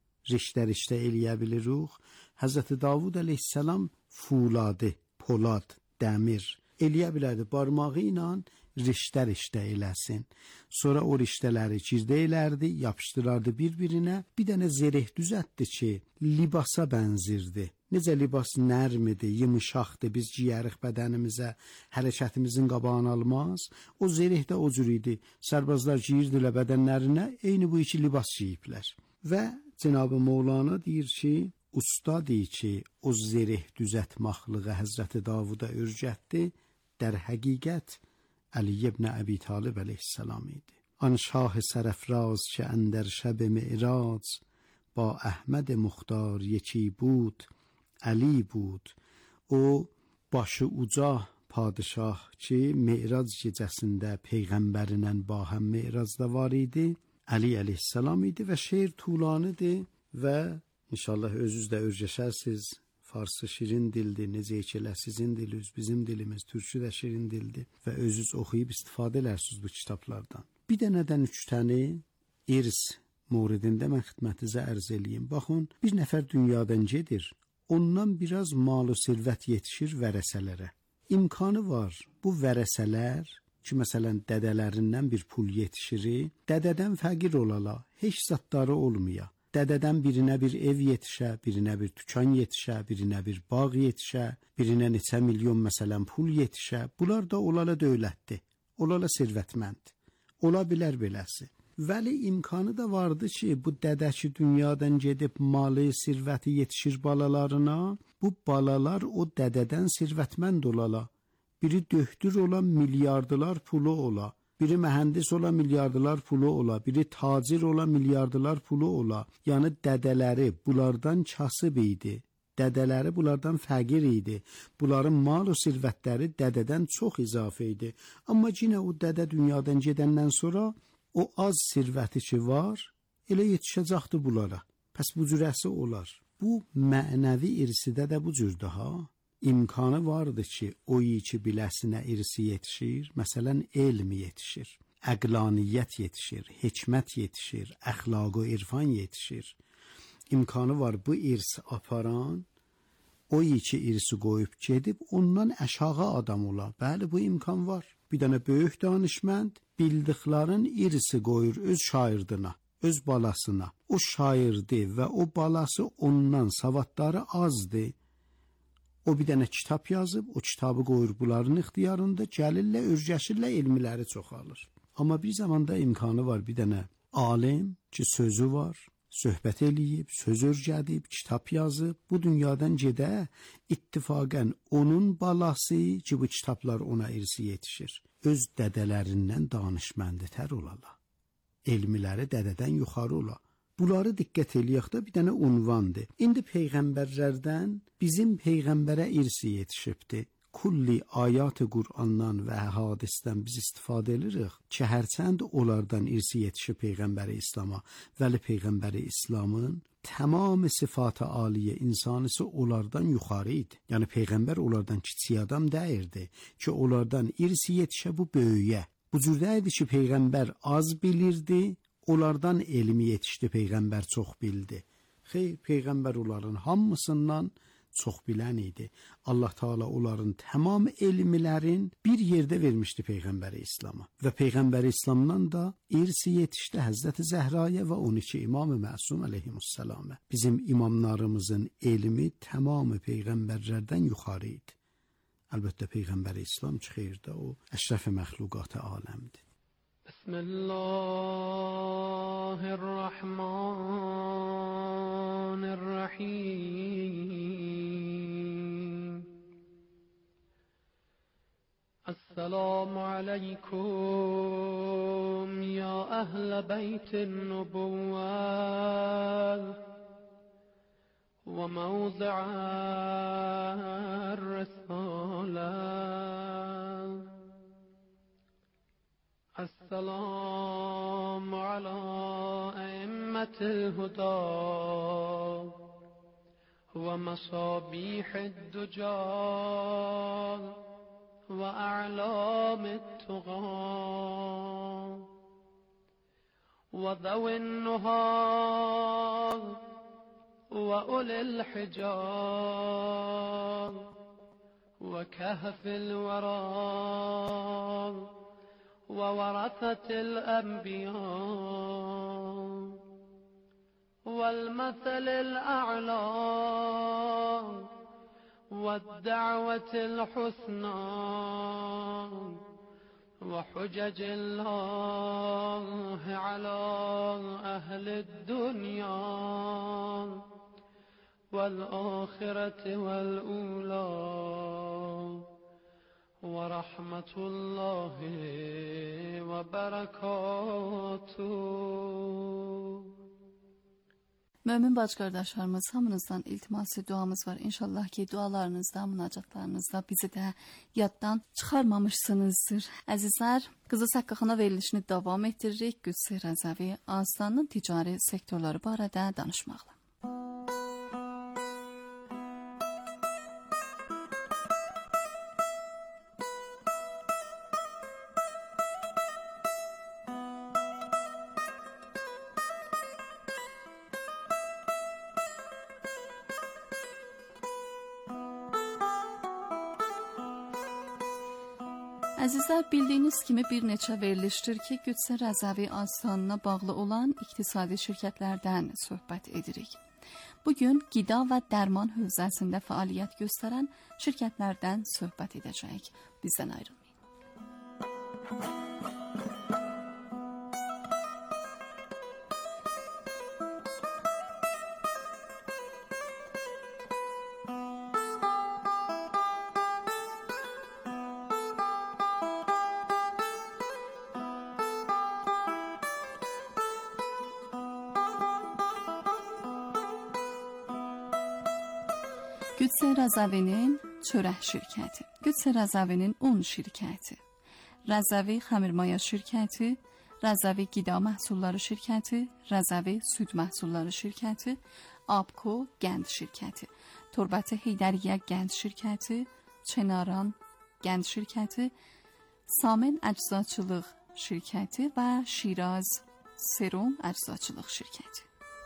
riştə eləyə bilirik. Həzrəti Davud əleyhissalam fuladı, polad, dəmir eləyə bilərdi barmağı ilə riştə eləsin. Sonra o riştələri cirdə elərdi, yapışdırardı bir-birinə. Bir dənə zəreh düzətdi ki, libasa bənzirdi. Necə libas nərmidir, yumuşaqdır, biz ciyərik bədənimizə, hərəkətimizin qabağını almaz. O zəreh də o cür idi. Sərbazlar giyirdilər bədənlərinə, eyni bu iki libas giyiblər. Və Cenab-ı Mevlana deyir ki, usta deyir ki, o zəreh düzətmaqlığı Həzrəti Davuda örgətdi, در حقیقت علی ابن ابی طالب علیه السلام idi. آن شاه سرافراز که اندر شب معراج با احمد مختار یکی بود علی بود. O başı uca padişah ki Meyrac gecəsində peyğəmbərlə ba həm Meyracda var idi, Ali əleyhissalam idi və şeir tulanıdır və inşallah özünüz də öyrəşərsiniz. Farsı şirin dildir, necə ki elə sizin diliniz, bizim dilimiz, türkçü də şirin dildir və özünüz oxuyub istifadə edersiniz bu kitablardan. Bir dənədən 3 tane irs mövridində mən xidmətinizə ərz eləyim. Baxın, bir nəfər dünyadan gedir, ondan biraz mal və sərvət yetişir vərəsələrə. İmkanı var bu vərəsələr ki, məsələn, dədələrindən bir pul yetişir, dədədən fəqir olala, heç zatları olmaya. Dədədən birinə bir ev yetişə, birinə bir tükan yetişə, birinə bir bağ yetişə, birinə neçə milyon məsələn pul yetişə. Bunlar da olala dövlətdir, olala sərvətmənd, ola bilər beləsi. Vəli imkanı da vardı ki, bu dədə ki dünyadan gedib malı, sərvəti yetişir balalarına, bu balalar o dədədən sərvətmənd olala. Biri döktür ola, milyardılar pulu ola. Biri mühendis ola, milyardılar pulu ola. Biri tacir ola, milyardılar pulu ola. Yəni dədələri bunlardan kasıb idi. Dədələri bunlardan fəqir idi. Bunların mal və sərvətləri dədədən çox izafə idi. Amma yenə o dədə dünyadan gedəndən sonra o az sərvəti ki var, elə yetişəcəkdir bunlara. Pəs bu cürəsi olar. Bu mənəvi irsidə də bu cürdür ha. İmkanı vardı ki, o ki biləsinə irsi yetişir, məsələn, elm yetişir, əqlaniyyət yetişir, hikmət yetişir, əxlaq və irfan yetişir. İmkanı var bu irs aparan, o ki irsi qoyub gedib, ondan əşağı adam ola. Bəli, bu imkan var. Bir dənə böyük danışmənd bildiklərin irsi qoyur öz şairdına, öz balasına. O şairdir və o balası ondan savadları azdır. O bir dənə kitab yazıb, o kitabı qoyur bunların ixtiyarında, gəlirlə, örgəşirlə, elmiləri çoxalır. Amma bir zamanda imkanı var bir dənə alim ki, sözü var, söhbət eləyib, söz örgədib, kitab yazıb, bu dünyadan gedə ittifaqən onun balası ki, bu kitablar ona irsi yetişir. Öz dədələrindən danışmənditər olala. Elmiləri dədədən yuxarı ola. Bunları diqqət eləyək də bir dənə unvandır. İndi peyğəmbərlərdən bizim peyğəmbərə irsi yetişibdir. Kulli ayat-ı Qur'andan və hədisdən biz istifadə edirik ki, hərçənd onlardan irsi yetişib peyğəmbəri İslam'a, vəli peyğəmbəri İslamın tamam sıfatı aliyə insanısı onlardan yuxarı idi. Yəni peyğəmbər onlardan kiçik adam deyirdi ki, onlardan irsi yetişə bu böyüyə. Bu cürdə idi ki, peyğəmbər az bilirdi, onlardan elmi yetişdi, peyğəmbər çox bildi. Xeyr, peyğəmbər onların hamısından çox bilən idi. Allah Teala onların tamam elmilərin bir yerdə vermişdi peyğəmbəri İslam'a. Və peyğəmbəri İslamdan da irsi yetişdi Həzrəti Zəhraya və 12 İmam-ı Məsum əleyhimussalamə. Bizim imamlarımızın elmi tamamı peyğəmbərlərdən yuxarı idi. Əlbəttə peyğəmbəri İslam ki, xeyirdə o əşrəf məxluqat aləmdir. بسم الله الرحمن الرحيم السلام عليكم يا أهل بيت النبوة وموضع الرسالة السلام على أئمة الهدى ومصابيح الدجى وأعلام التقى وذوي النهى وأولي الحجى وكهف الورى وورثة الأنبياء والمثل الأعلى والدعوة الحسنى وحجج الله على أهل الدنيا والآخرة والأولى ورحمة الله وبركاته. Mömin bacı-qardaşlarımız, hamınızdan iltiması duamız var. İnşallah ki dualarınızda, münacatlarınızda bizi də yaddan çıxarmamışsınızdır. Əzizlər, Qızıl Səqqaxana verilişini davam etdiririk. Qüdsə Rəzəvi Astanın ticari sektorları barədə danışmaqla. Əzizlər, bildiyiniz kimi bir neçə verilişdir ki, Qüdsə Rəzəvi Astanına bağlı olan iqtisadi şirkətlərdən söhbət edirik. Bugün qida və dərman hövzəsində fəaliyyət göstərən şirkətlərdən söhbət edəcəyik. Bizdən ayrılmayın. Qüdsə Rəzəvinin çörək şirkəti, Qüdsə Rəzəvinin un şirkəti, Rəzəvi xəmirmaya şirkəti, Rəzəvi qida məhsulları şirkəti, Rəzəvi süd məhsulları şirkəti, Abko qənd şirkəti, Torbəti Heydəriyyə qənd şirkəti, Çenaran qənd şirkəti, Samin əczaçılıq şirkəti və Şiraz Serum əczaçılıq şirkəti.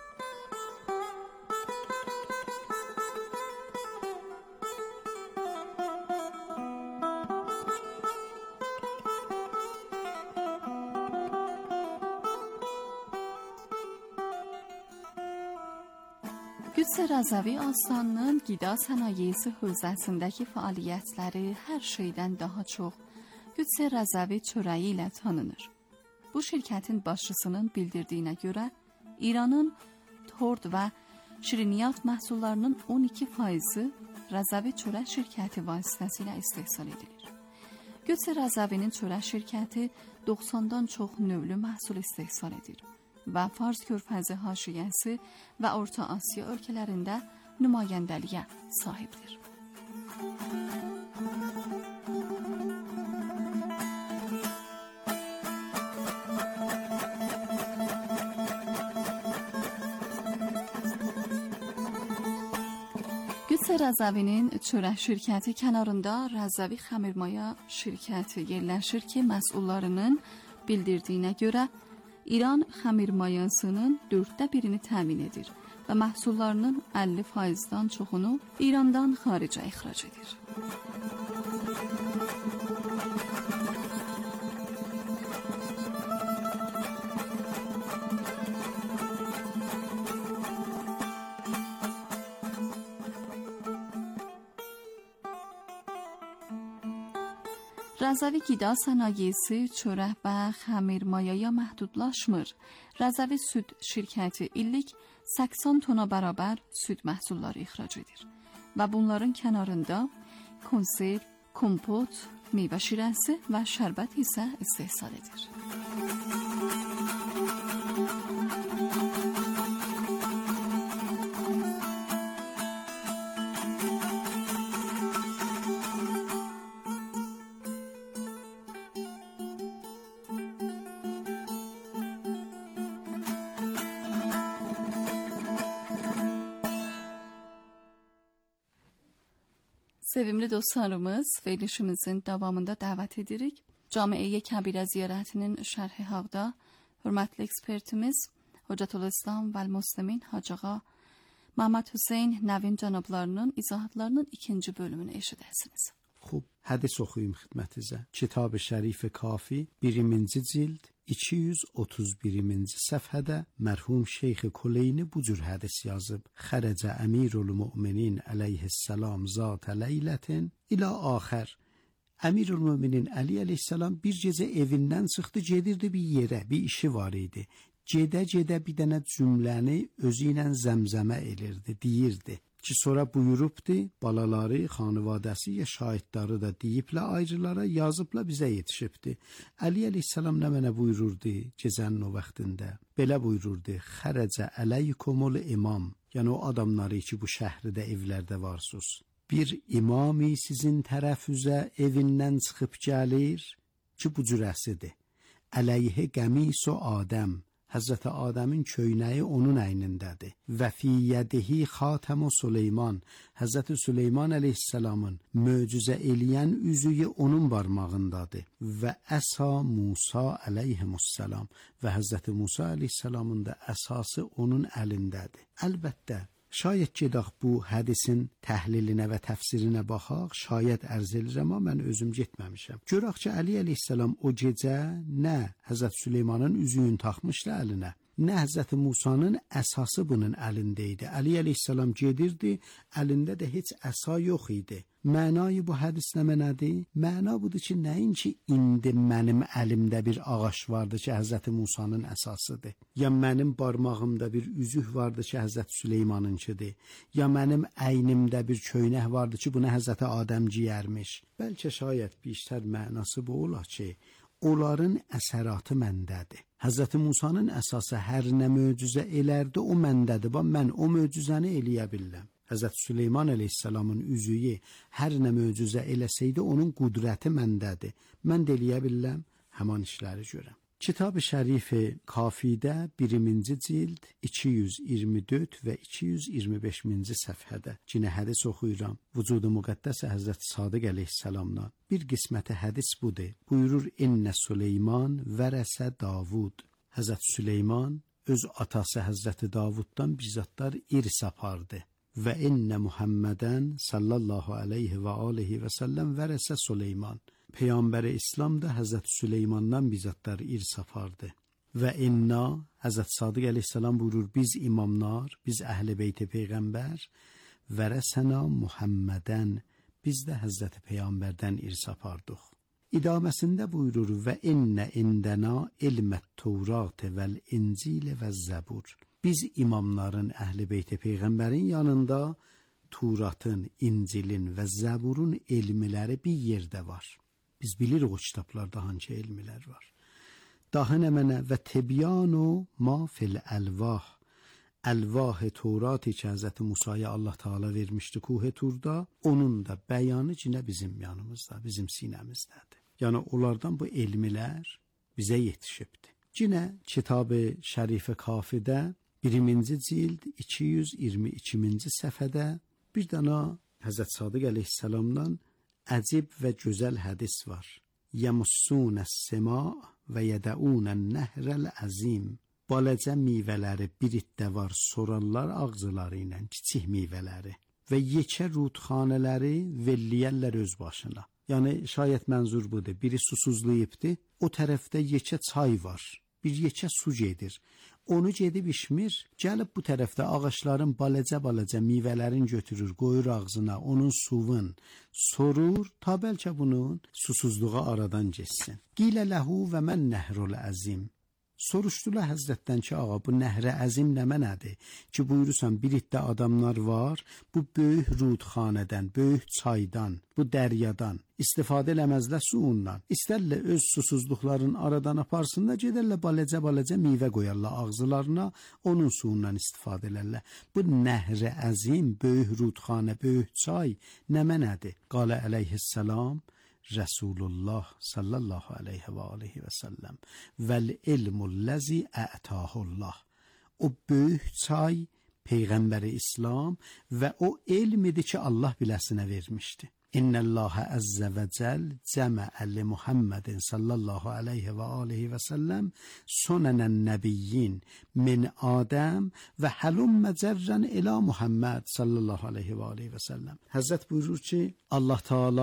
Qüdsə Rəzəvi Astanının qida sənayesi hövzəsindəki fəaliyyətləri hər şeydən daha çox Qüdsə Rəzəvi çörəyi ilə tanınır. Bu şirkətin başçısının bildirdiyinə görə İranın tord və şirniyyat məhsullarının 12%-i Rəzəvi çörək şirkəti vasitəsilə istehsal edilir. Qüdsə Rəzəvinin çörək şirkəti 90-dan çox növlü məhsul istehsal edir və Fars körfəzi haşiyəsi və Orta Asiya ölkələrində nümayəndəliyə sahibdir. Qüdsə Rəzəvinin çörək şirkəti kənarında Rəzəvi xəmirmaya şirkəti yerləşir ki, məsullarının bildirdiyinə görə İran xəmirmayasının 1/4-ni təmin edir və məhsullarının 50%-dan çoxunu İrandan xaricə ixrac edir. Rəzəvi qida sənayesi çörək və xəmirmayaya məhdudlaşmır. Rəzəvi süd şirkəti illik 80 tona bərabər süd məhsulları ixrac edir və bunların kənarında konserv, kompot, meyvə şirəsi və şərbət isə istehsal edir. Sevimli dostlarımız, verilişimizin davamında dəvət edirik. Camiə-i Kəbirə ziyarətinin şərhi haqda hörmətli ekspertimiz Hocətülislam və Müslimin Hacı Ağa Məhəmməd Hüseyn Nəvin cənablarının izahatlarının 2-ci bölümünü eşidəsiniz. خب حدیث oxuyum xidmətinizə. Kitab-ı Şərif Kafi 1-ci cild 231-ci səfhədə mərhum Şeyx Kuleyni bu cür hədis yazıb. Xərəcə Əmirul Müminin əleyhissalam zat leylətin ilə axər. Əmirul Müminin Əli əleyhissalam bir gecə evindən çıxdı, gedirdi bir yerə, bir işi var idi. Gedə-gedə bir dənə cümləni özü ilə zəmzəmə elirdi, deyirdi. Ki sonra buyurubdu, balaları, xanvadəsi ya şahidləri da deyiblə ayrılara yazıbla bizə yetişibdi. Əli əleyhissalam nə mənə buyururdu gecənin o vaxtında? Belə buyururdu, xərəcə əleykumul imam. Yəni o adamları ki bu şəhridə, evlərdə varsınız. Bir imami sizin tərəfünüzə evindən çıxıb gəlir ki bu cürəsidir. Əleyhə qəmis-u Adəm. Həzrəti Adəmin köynəyi onun əynindədir. Və fi yədihi xatəmu Süleyman. Həzrəti Süleyman əleyhissalamın möcüzə eləyən üzüyü onun barmağındadır. Və əsa Musa əleyhimussalam. Və Həzrəti Musa əleyhissalamın da əsası onun əlindədir. Əlbəttə, şayət gedək bu hədisin təhlilinə və təfsirinə baxaq, şayət ərz edirəm, amma mən özüm getməmişəm. Görək ki, Əli əleyhissalam o gecə nə Həzrət Süleymanın üzüyünü taxmışdı əlinə, nə Həzrəti Musanın əsası bunun əlində idi. Əli əleyhissalam gedirdi, əlində də heç əsa yox idi. Mənayı bu hədis nə mənədir? Məna budur ki, nəinki indi mənim əlimdə bir ağac vardı ki, Həzrəti Musanın əsasıdır. Ya mənim barmağımda bir üzük vardı ki, Həzrəti Süleymanınkidir. Ya mənim əynimdə bir köynək vardı ki, bunu Həzrəti Adəm giyərmiş. Bəlkə şayət biştər mənası bu ola ki, onların əsəratı məndədir. Həzrəti Musanın əsası hər nə möcüzə elərdi, o məndədir. Mən o möcüzəni eləyə biləm. Həzrət Süleyman əleyhissalamın üzüyü hər nə möcüzə eləsəydi, onun qudrəti məndədir. Mən də eləyə biləm, həman işləri görəm. Kitab-ı Şərif Kafidə 1-ci cild 224 və 225-ci səfhədə cinə hədis oxuyuram. Vücudu müqəddəs Həzrət Sadiq əleyhissalamdan bir qisməti hədis budur. Buyurur, İnnə Süleyman vərəsə Davud. Həzrət Süleyman öz atası Həzrəti Davuddan bizzatlar irs apardı. Və innə Muhammədən sallallahu aleyhi və aleyhi və səlləm vərəsə Süleyman. Peyğəmbər İslam da Həzrət Süleymandan bizzatlar irs apardı. Və inna, Həzrət Sadiq əleyhissalam buyurur, biz imamlar, biz əhl-i beyt Peyğəmbər, vərəsəna Muhammədən, biz də Həzrət Peyğəmbərdən irs apardıq. İdaməsində buyurur, və innə indəna ilmət Tevrat vəl İncil və Zəbur. Biz imamların, əhl-i beyt Peyğəmbərin yanında Turatın, İncilin və Zəburun elmiləri bir yerdə var. Biz bilirik o kitablarda hangi elmilər var. Daha nə mənə və tebyanu ma fil əlvah. Əlvah-ı Turatı ki, Həzrəti Musaya Allah Teala vermişdi Kuh-i Turda, onun da bəyanı yine bizim yanımızda, bizim sinəmizdədir. Yəni onlardan bu elmilər bizə yetişibdi. Yine Kitab-ı Şərif Kafidə 1-ci cild 222-ci səfhədə bir dana Həzrət Sadiq əleyhissalamdan əcib və gözəl hədis var. Yəmussunəs-səma və yədəunən-nəhrəl əzim. Baləcə meyvələri bir itdə var, sorarlar ağzıları ilə kiçik meyvələri və yekə rudxanələri velliyərlər öz başına. Yəni şayət mənzur budur, biri susuzlayıbdı, o tərəfdə yekə çay var, bir yekə su gedir. Onu gedib içmir, gəlib bu tərəfdə ağaçların baləcə meyvələrin götürür, qoyur ağzına, onun suvun, sorur, ta bəlkə bunun susuzluğa aradan geçsin. Qilə ləhu və mən nəhrul əzim. Soruşdular Həzrətdən ki, ağa, bu nəhr-i əzim nə mənədir? Ki, buyurursan, bir iddə adamlar var, bu böyük rudxanədən, böyük çaydan, bu dəryadan istifadə eləməzlər suundan. İstərlə öz susuzluqların aradan aparsınlar, gedərlə baləcə meyvə qoyarlar ağzılarına, onun suundan istifadə elərlər. Bu nəhr-i əzim, böyük rudxanə, böyük çay nə mənədir? Qalə əleyhissalam, Resulullah sallallahu aleyhi və aleyhi və səlləm vəl ilmulləzi ətahullah. O böyük çay Peyğəmbəri İslam və o elmidir ki, Allah biləsinə vermişdi. İnnəlləhə əzzə və cəl cəməəlli Muhammedin sallallahu aleyhi və aleyhi və səlləm sonənən nəbiyyin min Adəm və həlümmə cərrən ilə Muhammed sallallahu aleyhi və aleyhi və səlləm. Həzrət buyurur ki, Allah Teala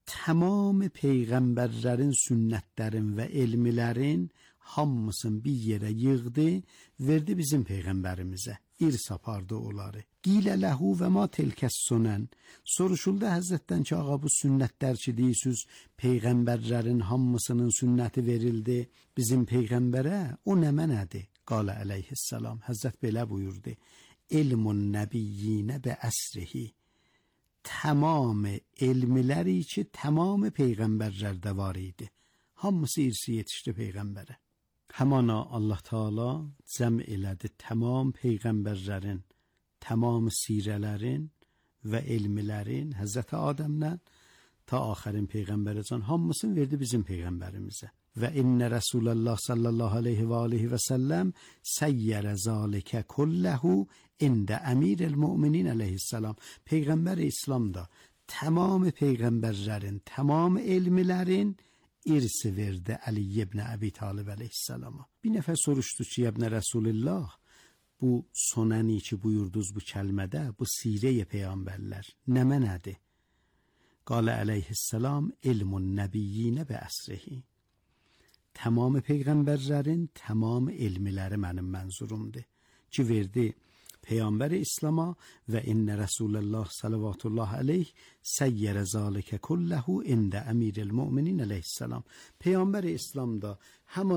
tamam peyğəmbərlərin sünnətlərin və elmilərin hamısını bir yerə yığdı, verdi bizim peyğəmbərimizə. İrs apardı onları. Qilə ləhu və ma telkəs sunən. Soruşuldu Həzrətdən ki, ağa bu sünnətlər ki deyirsiniz, peyğəmbərlərin hamısının sünnəti verildi bizim peyğəmbərə, o nə mənədir? Qalə əleyhissalam. Həzrət belə buyurdu. Elmun nəbiyyinə bə əsrihi. Tamam elmiləri ki, tamam peyğəmbərlərdə var idi. Hamısı irsi yetişdi peyğəmbərə. Həmana Allah Teala cəm elədi tamam peyğəmbərlərin, tamam sirələrin və elmilərin Həzrəti Adəmdən ta axərin peyğəmbərəcən hamısını verdi bizim peyğəmbərimizə. Və innə Rəsulullah sallallahu aleyhi və aleyhi və səlləm səyyərə zalikə kulləhu ində əmiril müminin əleyhissalam. Peyğəmbər İslamda tamam peyğəmbərlərin, tamam elmilərin irsi verdi Ali ibn Əbi Talib əleyhissalama. Bir nəfər soruşdu ki, ibn Rasulullah, bu sonəni ki buyurdunuz bu kəlmədə, bu sirəyə peyğəmbərlər nə mənədir? Qalə əleyhissalam ilmun nəbiyyinə bə əsrihi. Tamam peyğəmbərlərin tamam elmiləri mənim mənzurumdur ki verdi Peyğəmbər İslam'a və innə Rasulullah sallallahu aleyh səyyərə zalikə kulləhu ində əmiril müminin əleyhissalam. Peyğəmbər İslam'da həmin